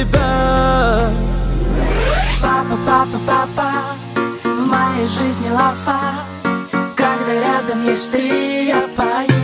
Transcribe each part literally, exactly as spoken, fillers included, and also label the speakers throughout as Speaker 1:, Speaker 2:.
Speaker 1: тебя.
Speaker 2: Папа, папа, папа, в моей жизни лафа. Когда рядом есть ты, я пою.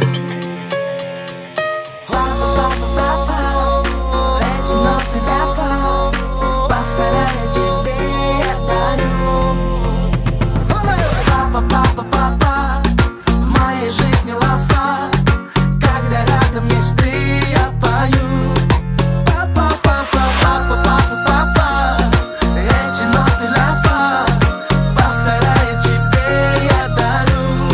Speaker 2: Папа, папа, папа, эти ноты ляфа, повторяя тебе я дарю. Папа, папа, папа, в моей жизни лафа. Когда рядом есть ты, я пою. Папа, папа, папа, папа, папа, эти ноты ляфа, повторяя тебе я дарю.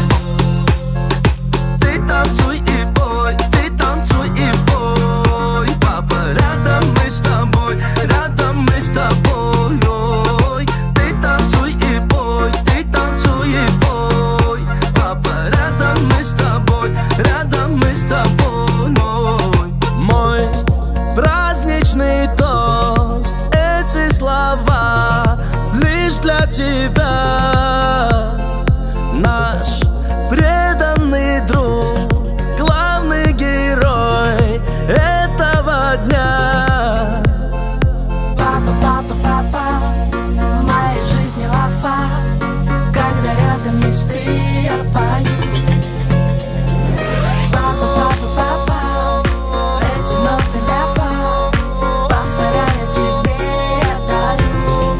Speaker 2: Ты танцуй и пой, ты танцуй и пой. Папа, рядом мы с тобой, рядом мы с тобой. Ой, ты танцуй и пой, ты танцуй и пой. Папа, рядом мы с тобой, рядом мы с тобой. Ой, мой праздничный тост, эти слова лишь для тебя. Наш преданный друг, главный герой этого дня. Папа, папа, папа, в моей жизни лафа. Когда рядом есть ты, я пою. Папа, папа, папа, эти ноты ляфа, повторяя тебе я дарю.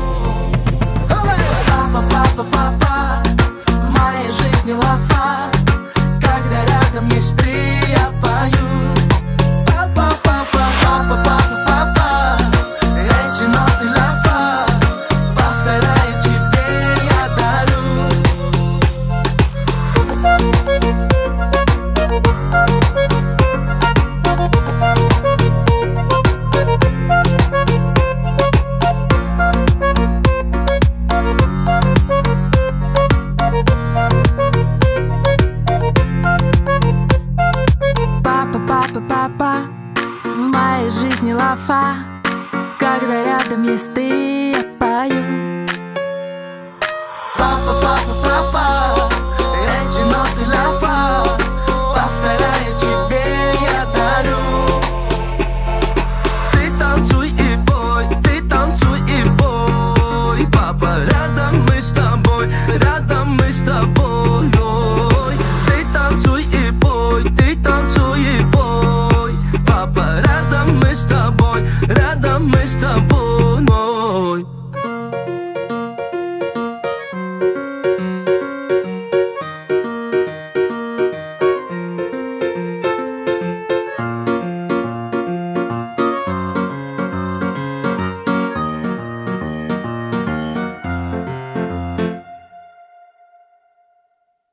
Speaker 2: Папа, папа, папа, в моей жизни лафа. Когда рядом есть ты, я пою. Папа, папа, папа, папа, папа, эти ноты ляфа, повторяя тебе я дарю. Папа, папа, папа, в моей жизни лафа. Когда рядом есть ты, я пою. Папа, папа, папа, эти ноты ляфа, повторяя тебе я дарю. Ты танцуй и пой, ты танцуй и пой. Папа, рядом мы с тобой, рядом мы с тобой.